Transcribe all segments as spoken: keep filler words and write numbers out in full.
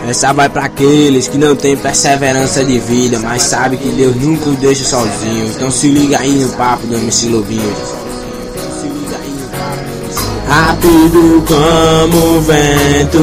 Essa vai pra aqueles que não tem perseverança de vida, mas sabe que Deus nunca os deixa sozinhos. Então se liga aí no papo do M C Lobinho. Rápido como o vento,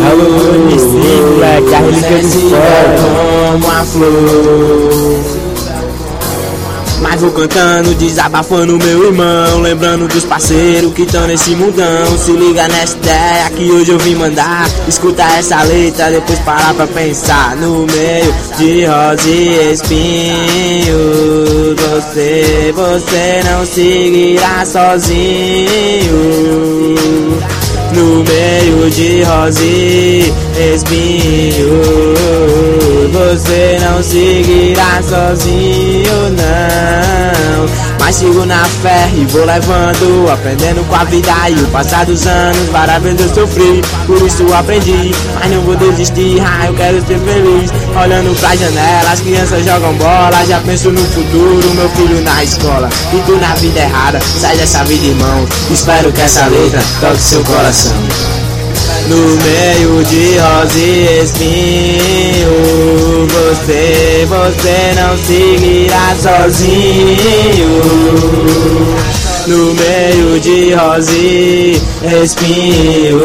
como a flor. Mas vou cantando, desabafando meu irmão, lembrando dos parceiros que estão nesse mundão. Se liga nessa ideia que hoje eu vim mandar. Escuta essa letra, depois parar pra pensar. No meio de rosa e espinho, Você, você não seguirá sozinho. No meio de rosa e espinho, você não seguirá sozinho, não. Mas sigo na fé e vou levando, aprendendo com a vida e o passar dos anos. Várias vezes eu sofri, por isso aprendi, mas não vou desistir, ah, eu quero ser feliz. Olhando pra janela, as crianças jogam bola, já penso no futuro, meu filho na escola. E tu na vida errada, sai dessa vida, irmão. Espero que essa letra toque seu coração. No meio de rosa e espinho, Você, você não seguirá sozinho. No meio de rosa e espinho,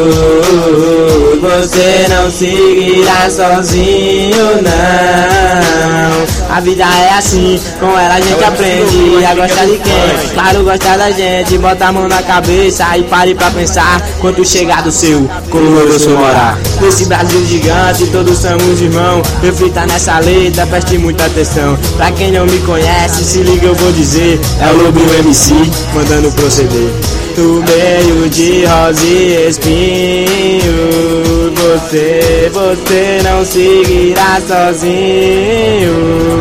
você não seguirá sozinho, não. A vida é assim, com ela a gente aprende a gostar de quem? Claro, gostar da gente, bota a mão na cabeça e pare pra pensar quanto chegar do seu, como eu vou morar. Nesse Brasil gigante, todos somos irmãos. Reflita nessa letra, preste muita atenção. Pra quem não me conhece, se liga eu vou dizer, é o Lobinho M C, mandando proceder. No meio de rosa e espinho, Você, você não seguirá sozinho.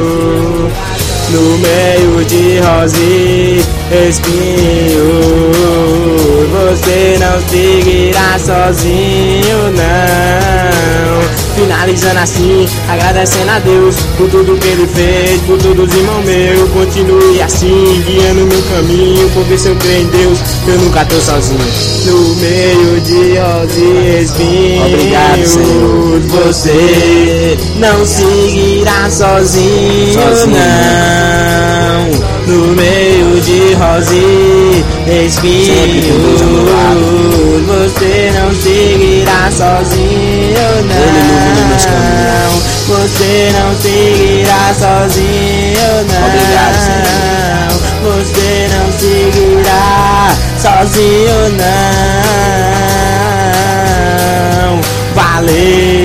No meio de rosa e espinho, você não seguirá sozinho, não. Finalizando assim, agradecendo a Deus por tudo que Ele fez, por todos os irmãos meus. Continue assim, guiando meu caminho, porque se eu creio em Deus, eu nunca tô sozinho. No meio de rosa e espinho, obrigado, Senhor. Você não seguirá sozinho, sozinho, não. No meio de rosa e espinho, você não seguirá sozinho, não. Você não seguirá sozinho, não. Obrigado, Senhor. Você não seguirá sozinho, não. Valeu.